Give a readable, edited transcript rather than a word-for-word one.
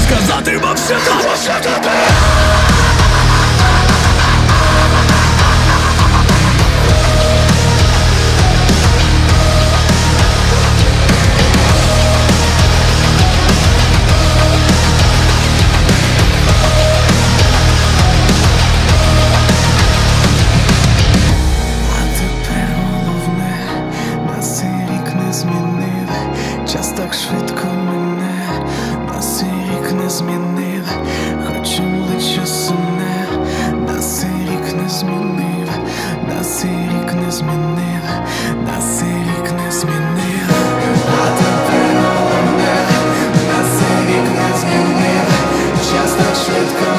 сказати вам все тобі. Час так швидко мине, нас і рік не змінив, хочем лише сумне, нас і рік не змінив, нас і рік не змінив, нас і рік не змінив. А тепер головне, нас і рік не змінив, час так швидко